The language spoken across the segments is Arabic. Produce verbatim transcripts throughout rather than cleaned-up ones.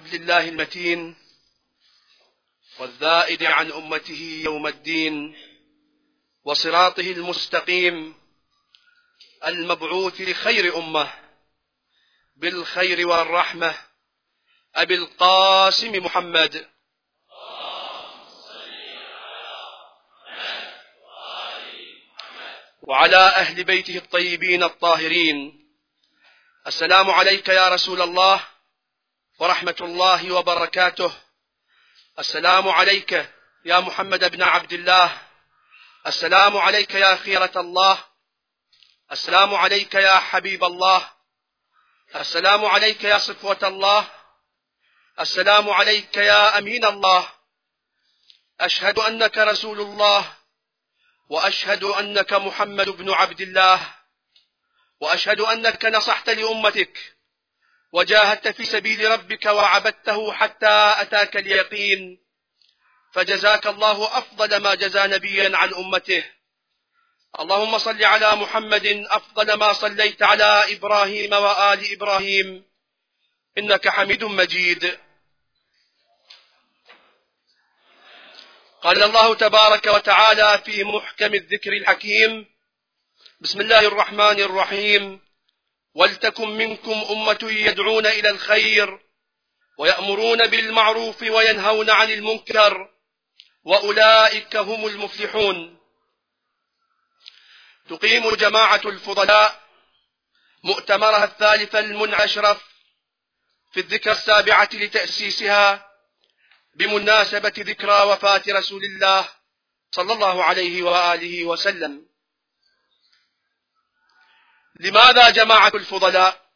حبل الله المتين والذائد عن أمته يوم الدين وصراطه المستقيم المبعوث لخير أمة بالخير والرحمة أبي القاسم محمد وعلى أهل بيته الطيبين الطاهرين. السلام عليك يا رسول الله ورحمة الله وبركاته. السلام عليك يا محمد بن عبد الله. السلام عليك يا خيرة الله. السلام عليك يا حبيب الله. السلام عليك يا صفوة الله. السلام عليك يا أمين الله. أشهد أنك رسول الله، وأشهد أنك محمد بن عبد الله، وأشهد أنك نصحت لأمتك وجاهدت في سبيل ربك وعبدته حتى أتاك اليقين، فجزاك الله أفضل ما جزى نبيا عن أمته. اللهم صل على محمد أفضل ما صليت على إبراهيم وآل إبراهيم إنك حميد مجيد. قال الله تبارك وتعالى في محكم الذكر الحكيم: بسم الله الرحمن الرحيم: ولتكن منكم أمة يدعون إلى الخير ويأمرون بالمعروف وينهون عن المنكر وأولئك هم المفلحون. تقيم جماعة الفضلاء مؤتمرها الثالث المنعشر في الذكرى السابعة لتأسيسها بمناسبة ذكرى وفاة رسول الله صلى الله عليه وآله وسلم. لماذا جماعة الفضلاء؟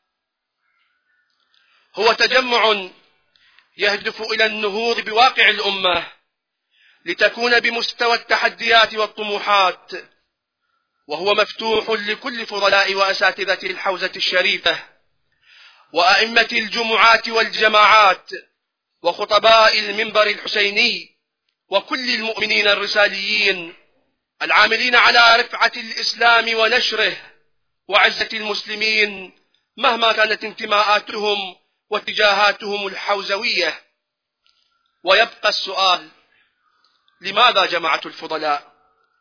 هو تجمع يهدف إلى النهوض بواقع الأمة لتكون بمستوى التحديات والطموحات، وهو مفتوح لكل فضلاء وأساتذة الحوزة الشريفة وأئمة الجمعات والجماعات وخطباء المنبر الحسيني وكل المؤمنين الرساليين العاملين على رفعة الإسلام ونشره وعزة المسلمين مهما كانت انتماءاتهم واتجاهاتهم الحوزوية. ويبقى السؤال: لماذا جماعة الفضلاء؟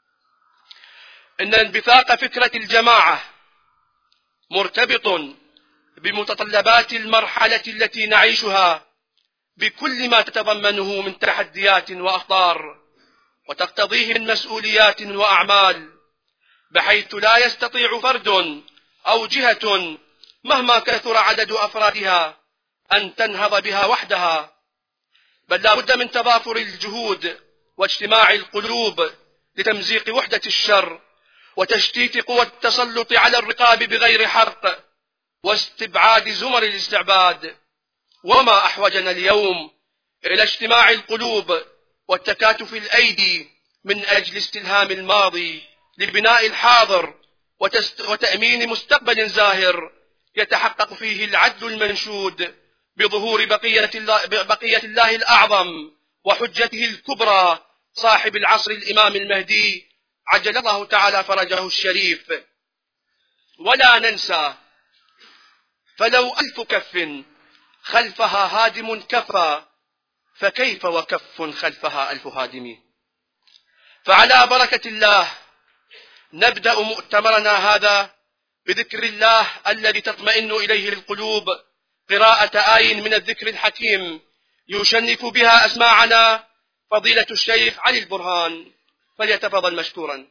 إن انبثاق فكرة الجماعة مرتبط بمتطلبات المرحلة التي نعيشها بكل ما تتضمنه من تحديات وأخطار وتقتضيه من مسؤوليات وأعمال، بحيث لا يستطيع فرد أو جهة مهما كثر عدد أفرادها أن تنهض بها وحدها، بل لا بد من تضافر الجهود واجتماع القلوب لتمزيق وحدة الشر وتشتيت قوى التسلط على الرقاب بغير حق واستبعاد زمر الاستعباد. وما أحوجنا اليوم إلى اجتماع القلوب والتكاتف الأيدي من أجل استلهام الماضي لبناء الحاضر وتأمين مستقبل زاهر يتحقق فيه العدل المنشود بظهور بقية الله, بقية الله الأعظم وحجته الكبرى صاحب العصر الإمام المهدي عجل الله تعالى فرجه الشريف. ولا ننسى فلو ألف كف خلفها هادم كفى، فكيف وكف خلفها ألف هادم. فعلى بركة الله نبدأ مؤتمرنا هذا بذكر الله الذي تطمئن إليه القلوب، قراءة آي من الذكر الحكيم يشنف بها أسماعنا فضيلة الشيخ علي البرهان، فليتفضل مشكورا.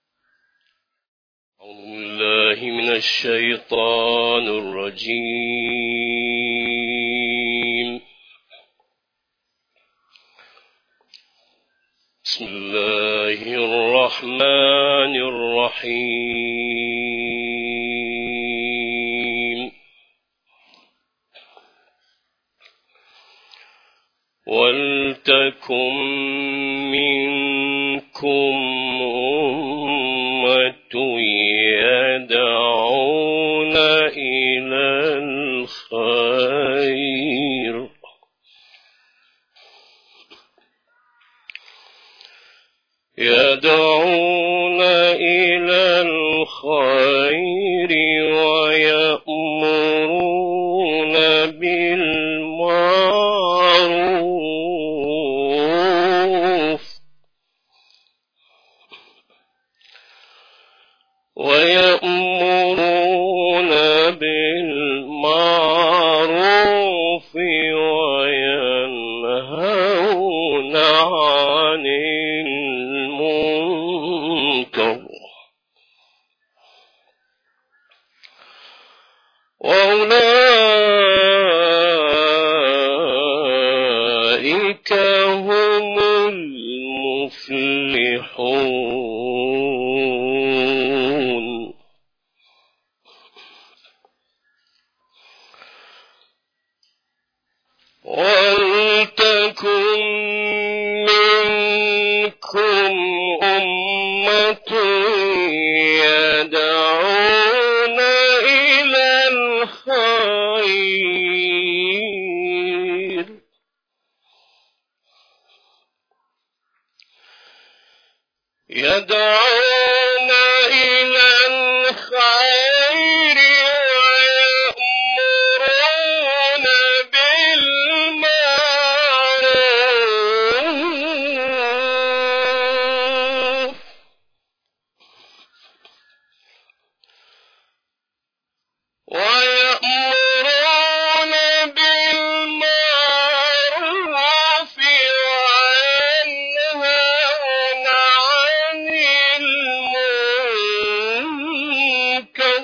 أعوذ بالله من الشيطان الرجيم. بسم الله الرحمن الرحيم. ولتكن منكم أمة يدعون إلى الخير يدعون إلى الخير ويأمرون بالمعروف ويأمرون بالمعروف وينهون عن المنكر وأولئك هم المفلحون. ولتكن منكم أمة يدعون إلى الخير يدعون إلى الخير ويأمرون بالمعروف ويأمرون بالمعروف وينهون عن المنكر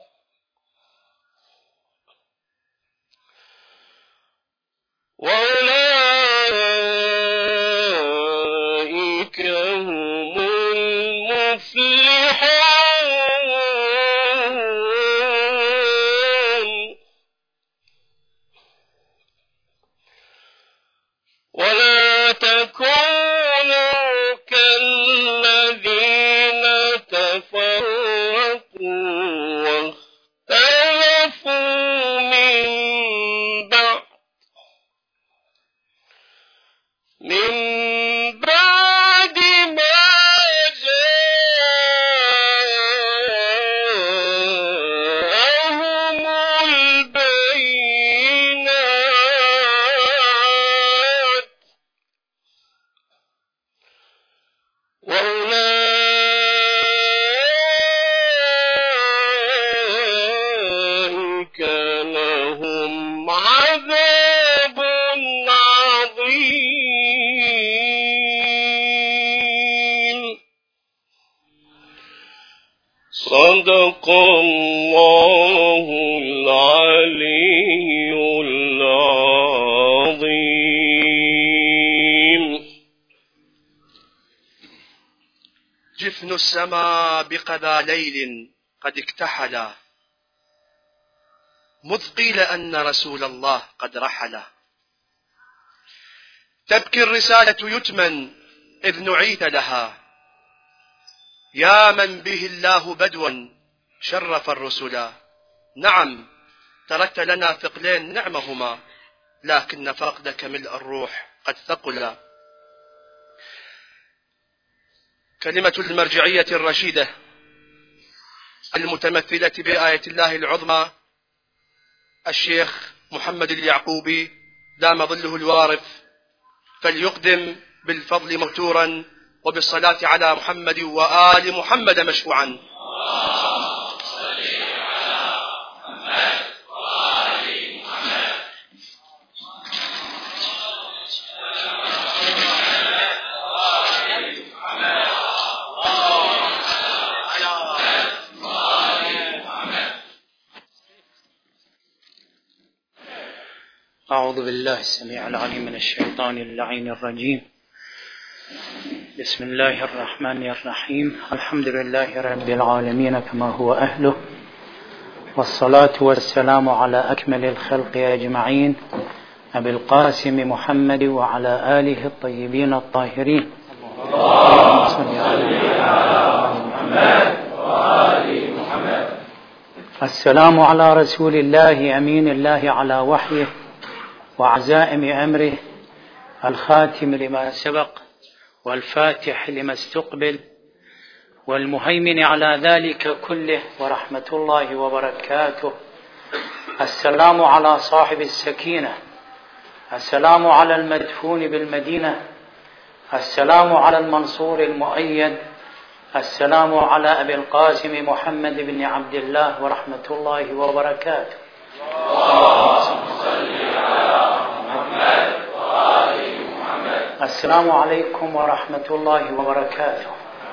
وأولئك هم المفلحون. ولا تكونوا كالذين تفرقوا واختلفوا من بعد من بعد ما جاءهم البينات وأولئك لهم عذاب عظيم. صدق الله العلي العظيم. جفن السماء بقذا ليل قد اكتحلا مذ قيل أن رسول الله قد رحل. تبكي الرسالة يتما إذ نعيت لها يا من به الله بدوا شرف الرسل. نعم تركت لنا ثقلين نعمهما لكن فقدك ملء الروح قد ثقلا. كلمة المرجعية الرشيدة المتمثلة بآية الله العظمى الشيخ محمد اليعقوبي دام ظله الوارف، فليقدم بالفضل موتورا وبالصلاة على محمد وآل محمد مشفوعا. أعوذ بالله السميع العليم من الشيطان اللعين الرجيم. بسم الله الرحمن الرحيم. الحمد لله رب العالمين كما هو أهله، والصلاة والسلام على أكمل الخلق أجمعين أبي القاسم محمد وعلى آله الطيبين الطاهرين. اللهم صل على محمد وآل محمد. السلام على رسول الله أمين الله على وحيه وعزائم أمره، الخاتم لما سبق والفاتح لما استقبل والمهيمن على ذلك كله، ورحمة الله وبركاته. السلام على صاحب السكينة، السلام على المدفون بالمدينة، السلام على المنصور المؤيد، السلام على أبي القاسم محمد بن عبد الله ورحمة الله وبركاته. السلام عليكم ورحمة الله وبركاته.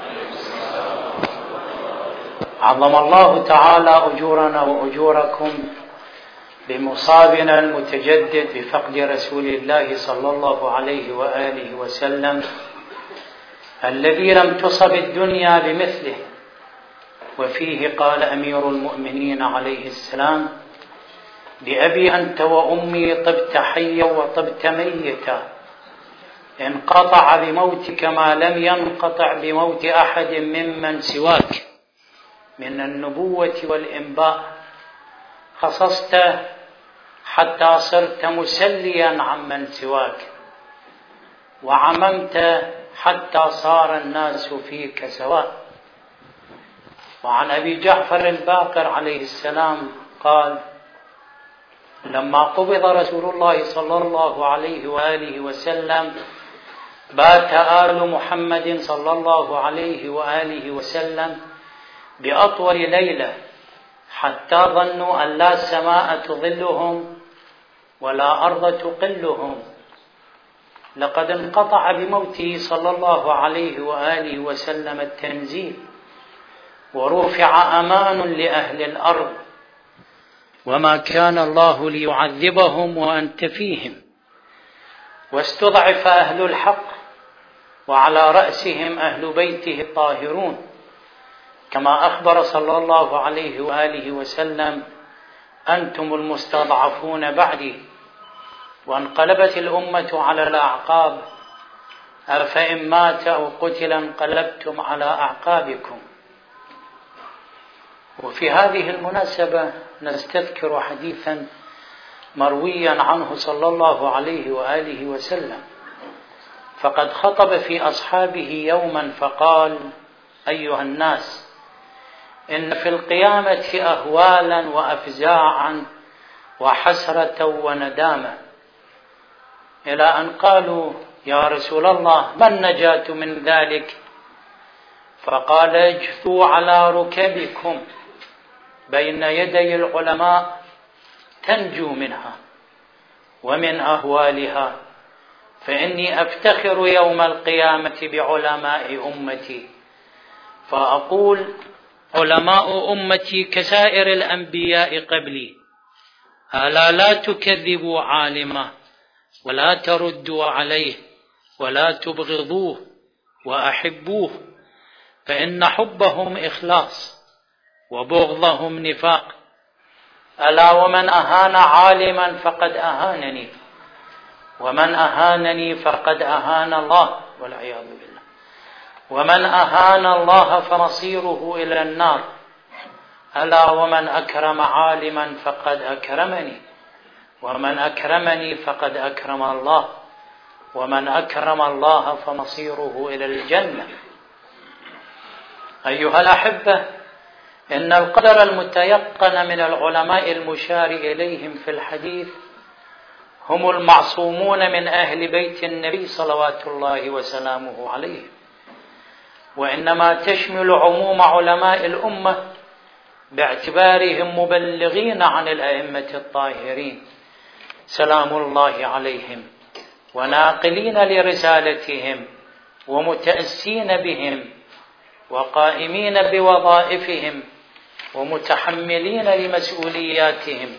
عظم الله تعالى أجورنا وأجوركم بمصابنا المتجدد بفقد رسول الله صلى الله عليه وآله وسلم الذي لم تصب الدنيا بمثله. وفيه قال أمير المؤمنين عليه السلام: بأبي أنت وأمي طبت حيا وطبت ميتا، انقطع بموتك ما لم ينقطع بموت أحد ممن سواك من النبوة والإنباء، خصصت حتى صرت مسليا عمن سواك، وعممت حتى صار الناس فيك سواء. وعن أبي جعفر الباقر عليه السلام قال: لما قبض رسول الله صلى الله عليه وآله وسلم بات آل محمد صلى الله عليه وآله وسلم بأطول ليلة حتى ظنوا أن لا سماء تظلهم ولا أرض تقلهم. لقد انقطع بموته صلى الله عليه وآله وسلم التنزيل، ورفع أمان لأهل الأرض، وما كان الله ليعذبهم وأنت فيهم، واستضعف أهل الحق وعلى رأسهم أهل بيته الطاهرون، كما أخبر صلى الله عليه وآله وسلم: أنتم المستضعفون بعدي، وانقلبت الأمة على الأعقاب، أفإن مات أو قتل انقلبتم على أعقابكم. وفي هذه المناسبة نستذكر حديثا مرويا عنه صلى الله عليه وآله وسلم، فقد خطب في أصحابه يوما فقال: أيها الناس، إن في القيامة أهوالا وأفزاعا وحسرة وندامة، إلى أن قالوا: يا رسول الله، ما النجاة من ذلك؟ فقال: اجثوا على ركبكم بين يدي العلماء تنجو منها ومن أهوالها، فإني أفتخر يوم القيامة بعلماء أمتي، فأقول: علماء أمتي كسائر الأنبياء قبلي، ألا لا تكذبوا عالما ولا تردوا عليه ولا تبغضوه وأحبوه، فإن حبهم إخلاص وبغضهم نفاق. ألا ومن أهان عالما فقد أهانني، ومن أهانني فقد أهان الله، والعياذ بالله، ومن أهان الله فمصيره إلى النار. ألا ومن أكرم عالما فقد أكرمني، ومن أكرمني فقد أكرم الله، ومن أكرم الله فمصيره إلى الجنة. أيها الأحبة، إن القدر المتيقن من العلماء المشار إليهم في الحديث هم المعصومون من أهل بيت النبي صلوات الله وسلامه عليه، وإنما تشمل عموم علماء الأمة باعتبارهم مبلغين عن الأئمة الطاهرين سلام الله عليهم، وناقلين لرسالتهم، ومتأسين بهم، وقائمين بوظائفهم، ومتحملين لمسؤولياتهم.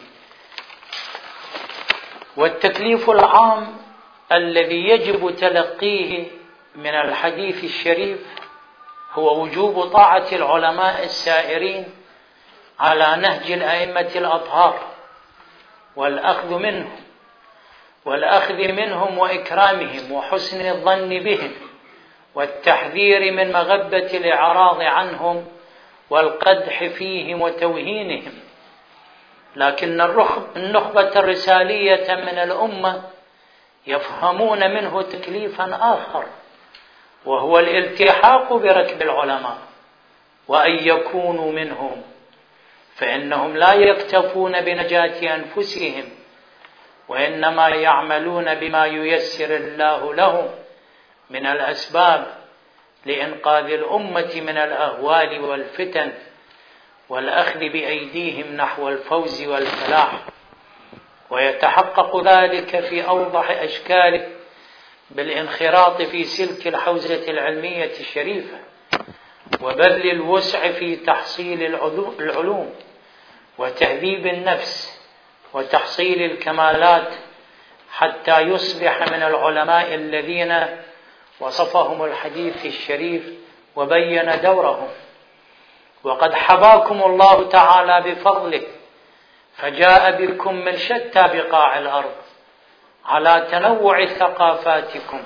والتكليف العام الذي يجب تلقيه من الحديث الشريف هو وجوب طاعة العلماء السائرين على نهج الأئمة الأطهار، والأخذ منهم والأخذ منهم وإكرامهم وحسن الظن بهم، والتحذير من مغبة الإعراض عنهم والقدح فيهم وتوهينهم. لكن النخبة الرسالية من الأمة يفهمون منه تكليفا آخر، وهو الالتحاق بركب العلماء وأن يكونوا منهم، فإنهم لا يكتفون بنجاة أنفسهم، وإنما يعملون بما ييسر الله لهم من الأسباب لإنقاذ الأمة من الأهوال والفتن والأخذ بأيديهم نحو الفوز والفلاح، ويتحقق ذلك في أوضح أشكاله بالانخراط في سلك الحوزة العلمية الشريفة وبذل الوسع في تحصيل العلوم وتهذيب النفس وتحصيل الكمالات، حتى يصبح من العلماء الذين وصفهم الحديث الشريف وبين دورهم. وقد حباكم الله تعالى بفضله فجاء بكم من شتى بقاع الأرض على تنوع ثقافاتكم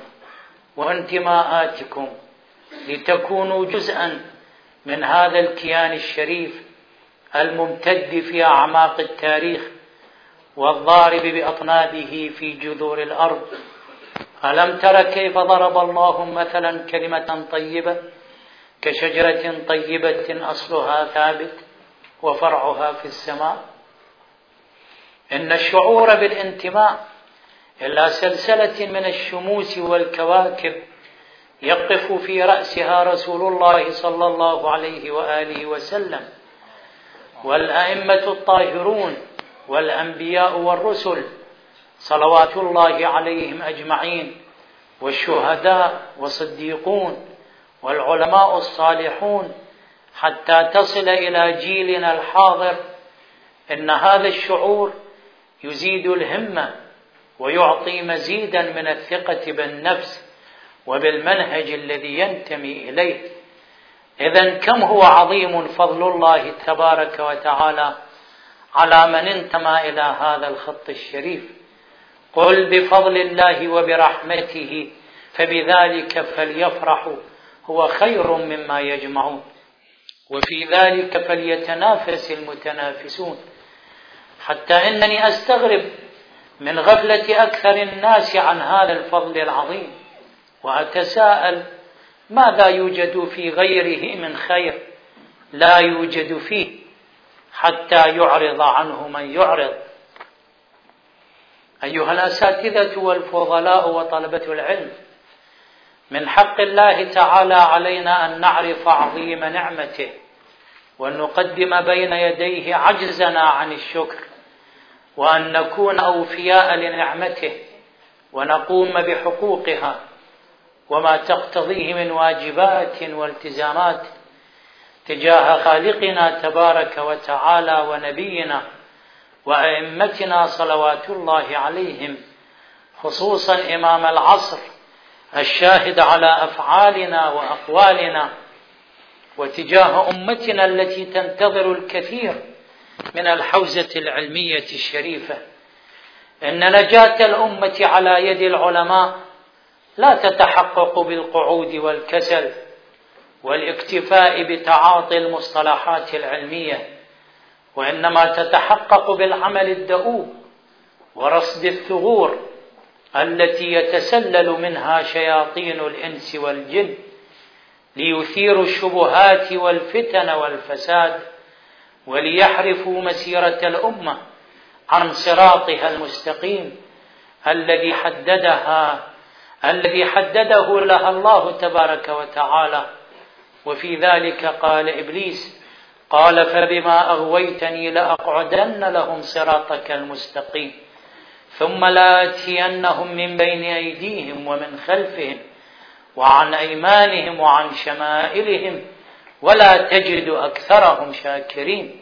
وانتماءاتكم لتكونوا جزءا من هذا الكيان الشريف الممتد في أعماق التاريخ والضارب بأطنابه في جذور الأرض. ألم تر كيف ضرب الله مثلا كلمة طيبة كشجرة طيبة أصلها ثابت وفرعها في السماء. إن الشعور بالانتماء إلى سلسلة من الشموس والكواكب يقف في رأسها رسول الله صلى الله عليه وآله وسلم والأئمة الطاهرون والأنبياء والرسل صلوات الله عليهم أجمعين، والشهداء والصديقون والعلماء الصالحون، حتى تصل إلى جيلنا الحاضر. إن هذا الشعور يزيد الهمة ويعطي مزيدا من الثقة بالنفس وبالمنهج الذي ينتمي إليه. إذن كم هو عظيم فضل الله تبارك وتعالى على من انتمى إلى هذا الخط الشريف. قل بفضل الله وبرحمته فبذلك فليفرحوا هو خير مما يجمعون وفي ذلك فليتنافس المتنافسون. حتى إنني أستغرب من غفلة أكثر الناس عن هذا الفضل العظيم، وأتساءل ماذا يوجد في غيره من خير لا يوجد فيه حتى يعرض عنه من يعرض. أيها الأساتذة والفضلاء وطلبة العلم، من حق الله تعالى علينا أن نعرف عظيم نعمته وأن نقدم بين يديه عجزنا عن الشكر، وأن نكون أوفياء لنعمته ونقوم بحقوقها وما تقتضيه من واجبات والتزامات تجاه خالقنا تبارك وتعالى ونبينا وأئمتنا صلوات الله عليهم، خصوصا إمام العصر الشاهد على أفعالنا وأقوالنا، وتجاه أمتنا التي تنتظر الكثير من الحوزة العلمية الشريفة. إن نجاة الأمة على يد العلماء لا تتحقق بالقعود والكسل والاكتفاء بتعاطي المصطلحات العلمية، وإنما تتحقق بالعمل الدؤوب ورصد الثغور التي يتسلل منها شياطين الإنس والجن ليثيروا الشبهات والفتن والفساد وليحرفوا مسيرة الأمة عن صراطها المستقيم الذي حددها الذي حدده لها الله تبارك وتعالى. وفي ذلك قال إبليس: قال فبما أغويتني لأقعدن لهم صراطك المستقيم ثم لآتينهم من بين أيديهم ومن خلفهم وعن أيمانهم وعن شمائلهم ولا تجد أكثرهم شاكرين.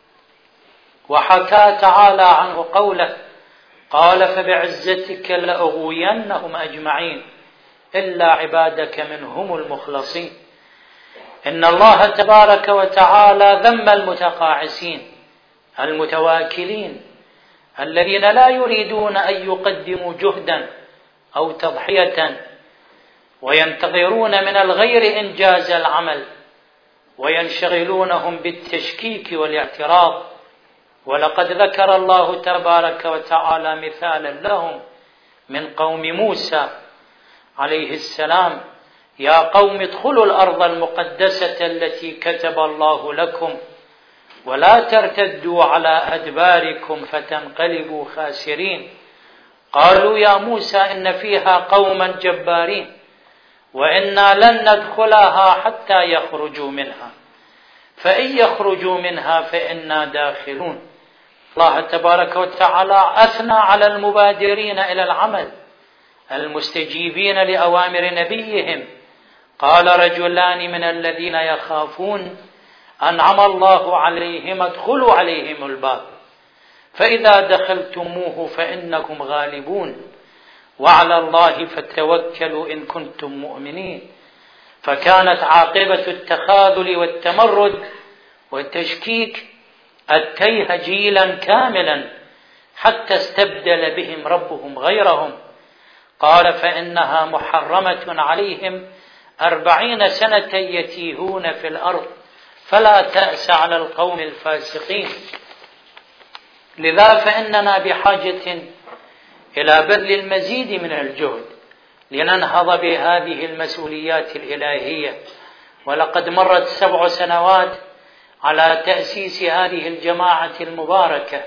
وحكى تعالى عنه قوله: قال فبعزتك لأغوينهم أجمعين إلا عبادك منهم المخلصين. إن الله تبارك وتعالى ذم المتقاعسين المتواكلين الذين لا يريدون أن يقدموا جهدا أو تضحية وينتظرون من الغير إنجاز العمل وينشغلونهم بالتشكيك والاعتراض. ولقد ذكر الله تبارك وتعالى مثالا لهم من قوم موسى عليه السلام: يا قوم ادخلوا الأرض المقدسة التي كتب الله لكم ولا ترتدوا على أدباركم فتنقلبوا خاسرين. قالوا يا موسى إن فيها قوما جبارين وإنا لن ندخلها حتى يخرجوا منها فإن يخرجوا منها فإنا داخلون. الله تبارك وتعالى أثنى على المبادرين إلى العمل المستجيبين لأوامر نبيهم. قال رجلان من الذين يخافون أنعم الله عليهم ادخلوا عليهم الباب فإذا دخلتموه فإنكم غالبون وعلى الله فتوكلوا إن كنتم مؤمنين. فكانت عاقبة التخاذل والتمرد والتشكيك التيه جيلا كاملا حتى استبدل بهم ربهم غيرهم. قال فإنها محرمة عليهم أربعين سنة يتيهون في الأرض فلا تأس على القوم الفاسقين. لذا فإننا بحاجة إلى بذل المزيد من الجهد لننهض بهذه المسؤوليات الإلهية. ولقد مرت سبع سنوات على تأسيس هذه الجماعة المباركة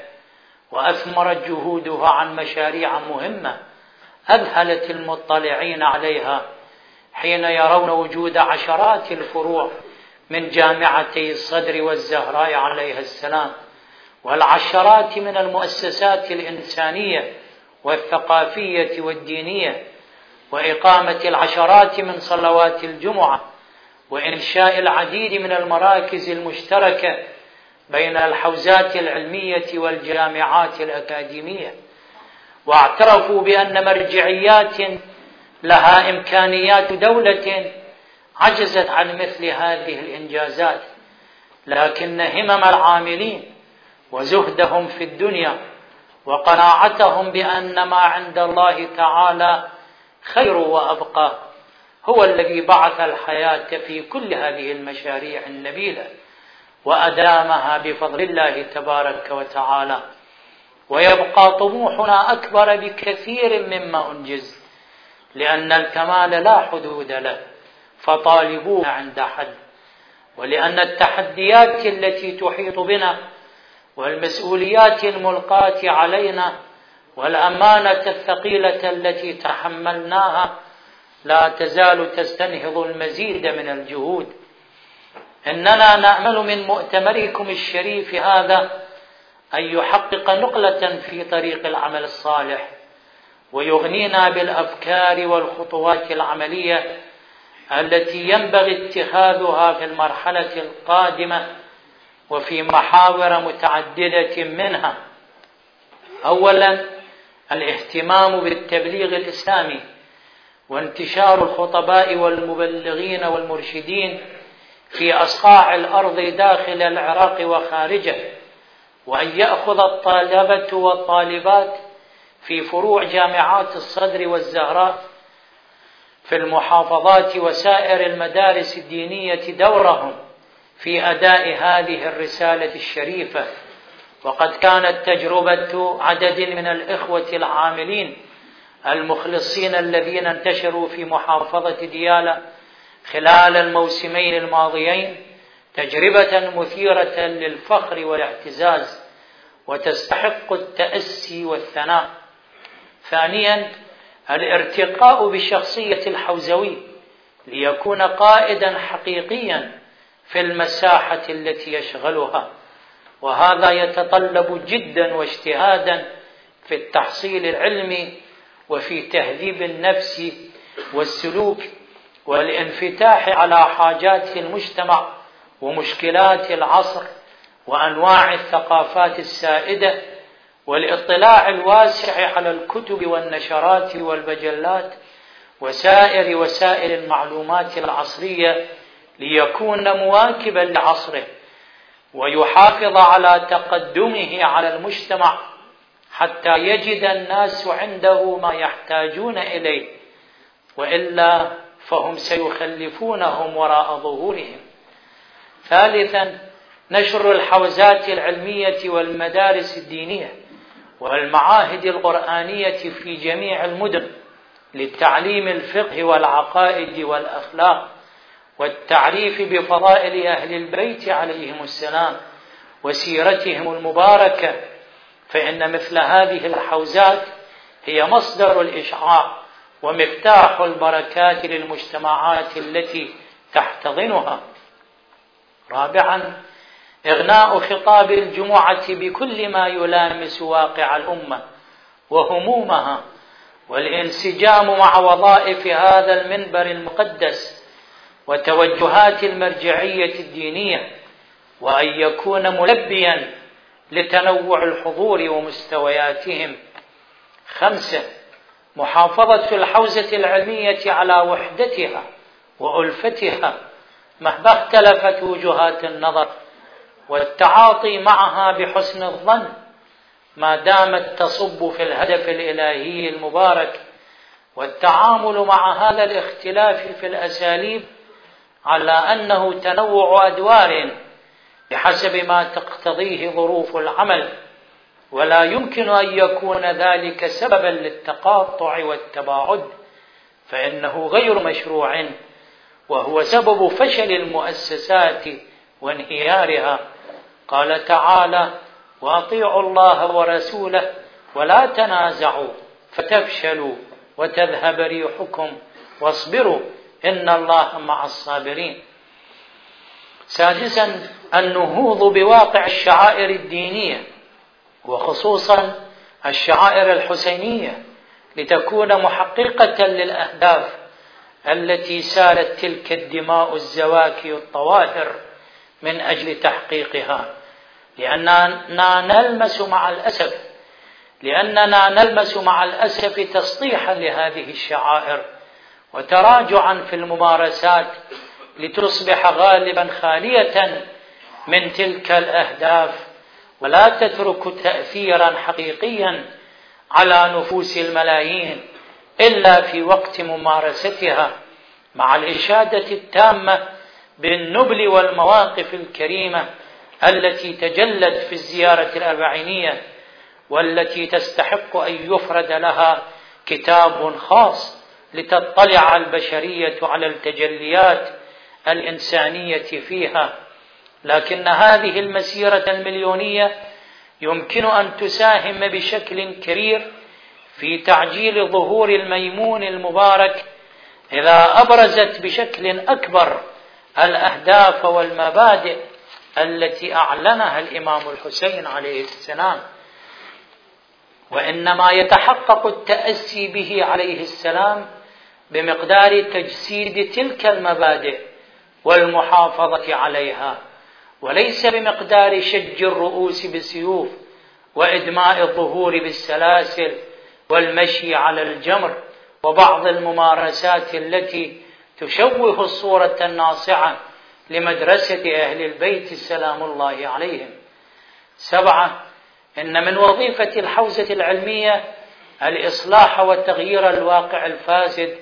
وأثمرت جهودها عن مشاريع مهمة أذهلت المطلعين عليها حين يرون وجود عشرات الفروع من جامعتي الصدر والزهراء عليها السلام والعشرات من المؤسسات الإنسانية والثقافية والدينية وإقامة العشرات من صلوات الجمعة وإنشاء العديد من المراكز المشتركة بين الحوزات العلمية والجامعات الأكاديمية. واعترفوا بأن مرجعيات لها إمكانيات دولة عجزت عن مثل هذه الإنجازات، لكن همم العاملين وزهدهم في الدنيا وقناعتهم بأن ما عند الله تعالى خير وأبقى هو الذي بعث الحياة في كل هذه المشاريع النبيلة وأدامها بفضل الله تبارك وتعالى. ويبقى طموحنا أكبر بكثير مما أنجز لأن الكمال لا حدود له فطالبوه عند حد، ولأن التحديات التي تحيط بنا والمسؤوليات الملقاة علينا والأمانة الثقيلة التي تحملناها لا تزال تستنهض المزيد من الجهود. إننا نأمل من مؤتمركم الشريف هذا أن يحقق نقلة في طريق العمل الصالح ويغنينا بالأفكار والخطوات العملية التي ينبغي اتخاذها في المرحلة القادمة وفي محاور متعددة منها. أولا الاهتمام بالتبليغ الإسلامي وانتشار الخطباء والمبلغين والمرشدين في أصقاع الأرض داخل العراق وخارجه، وأن يأخذ الطلبة والطالبات في فروع جامعات الصدر والزهراء في المحافظات وسائر المدارس الدينية دورهم في أداء هذه الرسالة الشريفة. وقد كانت تجربة عدد من الإخوة العاملين المخلصين الذين انتشروا في محافظة ديالى خلال الموسمين الماضيين تجربة مثيرة للفخر والاعتزاز وتستحق التأسي والثناء. ثانيا الارتقاء بشخصية الحوزوي ليكون قائدا حقيقيا في المساحة التي يشغلها، وهذا يتطلب جدا واجتهادا في التحصيل العلمي وفي تهذيب النفس والسلوك والانفتاح على حاجات المجتمع ومشكلات العصر وأنواع الثقافات السائدة والاطلاع الواسع على الكتب والنشرات والمجلات وسائر وسائل المعلومات العصرية ليكون مواكبا لعصره ويحافظ على تقدمه على المجتمع حتى يجد الناس عنده ما يحتاجون إليه، وإلا فهم سيخلفونهم وراء ظهورهم. ثالثا نشر الحوزات العلمية والمدارس الدينية والمعاهد القرآنية في جميع المدن للتعليم الفقه والعقائد والأخلاق والتعريف بفضائل أهل البيت عليهم السلام وسيرتهم المباركة، فإن مثل هذه الحوزات هي مصدر الإشعاع ومفتاح البركات للمجتمعات التي تحتضنها. رابعا، إغناء خطاب الجمعة بكل ما يلامس واقع الأمة وهمومها، والانسجام مع وظائف هذا المنبر المقدس وتوجهات المرجعية الدينية، وأن يكون ملبيا لتنوع الحضور ومستوياتهم. خمسة، محافظة الحوزة العلمية على وحدتها وألفتها مهما اختلفت وجهات النظر، والتعاطي معها بحسن الظن ما دامت تصب في الهدف الإلهي المبارك، والتعامل مع هذا الاختلاف في الأساليب على أنه تنوع أدوار بحسب ما تقتضيه ظروف العمل، ولا يمكن أن يكون ذلك سببا للتقاطع والتباعد، فإنه غير مشروع، وهو سبب فشل المؤسسات وانهيارها. قال تعالى: وأطيعوا الله ورسوله ولا تنازعوا فتفشلوا وتذهب ريحكم واصبروا إن الله مع الصابرين. سادسا، النهوض بواقع الشعائر الدينية وخصوصا الشعائر الحسينية لتكون محققة للأهداف التي سالت تلك الدماء الزواكي الطواهر من أجل تحقيقها، لأننا نلمس مع الأسف لأننا نلمس مع الأسف تسطيحا لهذه الشعائر وتراجعا في الممارسات لتصبح غالبا خالية من تلك الأهداف، ولا تترك تأثيرا حقيقيا على نفوس الملايين إلا في وقت ممارستها، مع الإشادة التامة بالنبل والمواقف الكريمة التي تجلت في الزيارة الأربعينية، والتي تستحق أن يفرد لها كتاب خاص لتطلع البشرية على التجليات الإنسانية فيها. لكن هذه المسيرة المليونية يمكن أن تساهم بشكل كبير في تعجيل ظهور الميمون المبارك إذا أبرزت بشكل أكبر الأهداف والمبادئ التي أعلنها الإمام الحسين عليه السلام. وإنما يتحقق التأسي به عليه السلام بمقدار تجسيد تلك المبادئ والمحافظة عليها، وليس بمقدار شج الرؤوس بالسيوف وإدماء الظهور بالسلاسل والمشي على الجمر وبعض الممارسات التي تشوه الصورة الناصعة لمدرسة أهل البيت سلام الله عليهم. سبعة، إن من وظيفة الحوزة العلمية الإصلاح وتغيير الواقع الفاسد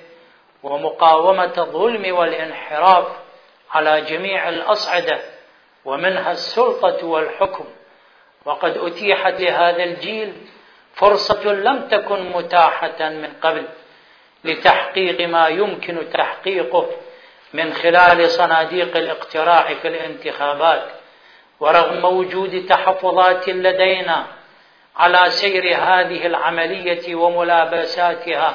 ومقاومة الظلم والانحراف على جميع الأصعدة ومنها السلطة والحكم. وقد أتيحت لهذا الجيل فرصة لم تكن متاحة من قبل لتحقيق ما يمكن تحقيقه من خلال صناديق الاقتراع في الانتخابات، ورغم وجود تحفظات لدينا على سير هذه العملية وملابساتها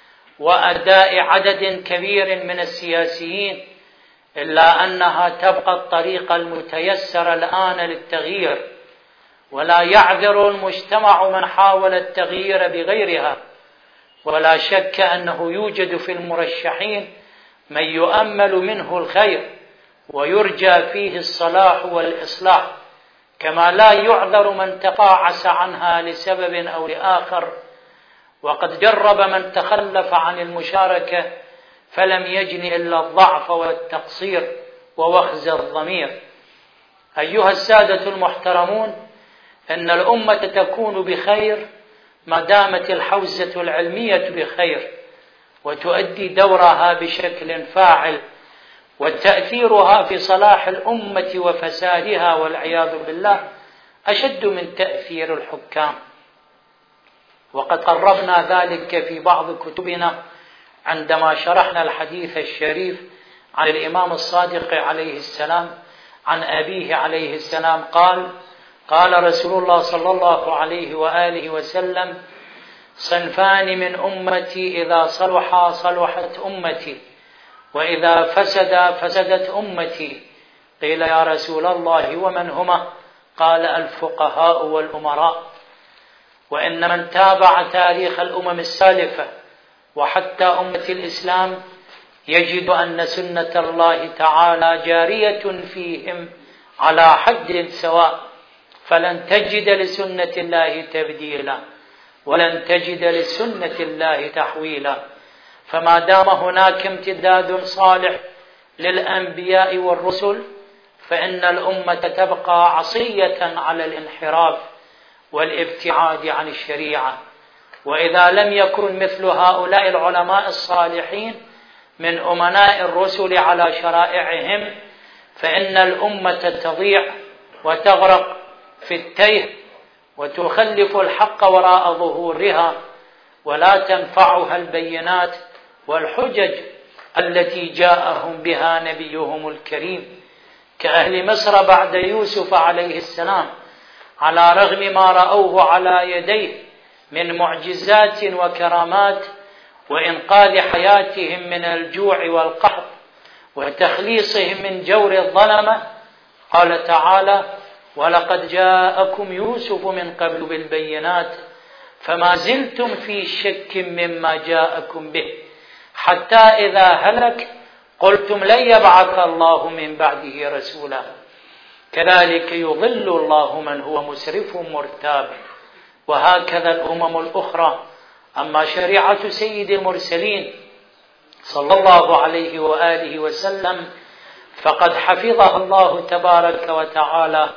وأداء عدد كبير من السياسيين، إلا أنها تبقى الطريق المتيسر الآن للتغيير، ولا يعذر المجتمع من حاول التغيير بغيرها. ولا شك أنه يوجد في المرشحين من يؤمل منه الخير ويرجى فيه الصلاح والإصلاح، كما لا يعذر من تقاعس عنها لسبب أو لآخر. وقد جرب من تخلف عن المشاركة فلم يجن إلا الضعف والتقصير ووخز الضمير. أيها السادة المحترمون، إن الأمة تكون بخير ما دامت الحوزة العلمية بخير وتؤدي دورها بشكل فاعل، وتأثيرها في صلاح الأمة وفسادها والعياذ بالله أشد من تأثير الحكام. وقد قربنا ذلك في بعض كتبنا عندما شرحنا الحديث الشريف عن الإمام الصادق عليه السلام عن أبيه عليه السلام قال: قال رسول الله صلى الله عليه وآله وسلم: صنفان من أمتي إذا صلحا صلحت أمتي وإذا فسدا فسدت أمتي. قيل يا رسول الله ومن هما؟ قال الفقهاء والأمراء. وإن من تابع تاريخ الأمم السالفة وحتى أمة الإسلام يجد أن سنة الله تعالى جارية فيهم على حد سواء، فلن تجد لسنة الله تبديلا ولن تجد لسنة الله تحويلا. فما دام هناك امتداد صالح للأنبياء والرسل فإن الأمة تبقى عصية على الانحراف والابتعاد عن الشريعة. وإذا لم يكن مثل هؤلاء العلماء الصالحين من أمناء الرسل على شرائعهم فإن الأمة تضيع وتغرق في التيه وتخلف الحق وراء ظهورها، ولا تنفعها البينات والحجج التي جاءهم بها نبيهم الكريم، كأهل مصر بعد يوسف عليه السلام، على رغم ما رأوه على يديه من معجزات وكرامات وإنقاذ حياتهم من الجوع والقحط وتخليصهم من جور الظلمة. قال تعالى: ولقد جاءكم يوسف من قبل بالبينات فما زلتم في شك مما جاءكم به حتى إذا هلك قلتم لن يبعث الله من بعده رسولا كذلك يضل الله من هو مسرف مرتاب. وهكذا الأمم الأخرى. أما شريعة سيد المرسلين صلى الله عليه وآله وسلم فقد حفظها الله تبارك وتعالى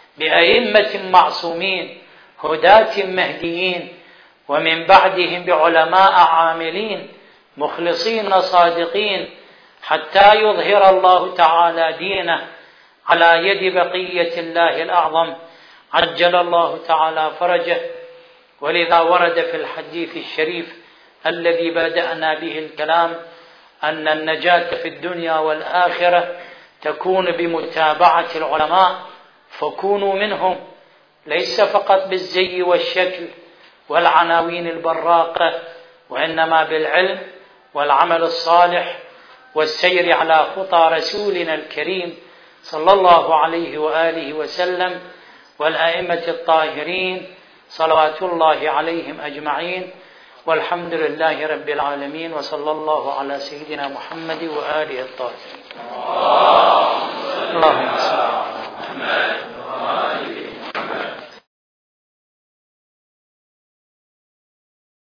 بأئمة معصومين هداة مهديين، ومن بعدهم بعلماء عاملين مخلصين صادقين، حتى يظهر الله تعالى دينه على يد بقية الله الأعظم عجل الله تعالى فرجه. ولذا ورد في الحديث الشريف الذي بدأنا به الكلام أن النجاة في الدنيا والآخرة تكون بمتابعة العلماء، فكونوا منهم، ليس فقط بالزي والشكل والعناوين البراقة، وإنما بالعلم والعمل الصالح والسير على خطى رسولنا الكريم صلى الله عليه وآله وسلم والأئمة الطاهرين صلوات الله عليهم أجمعين. والحمد لله رب العالمين، وصلى الله على سيدنا محمد وآله الطاهرين. اللهم صل على محمد.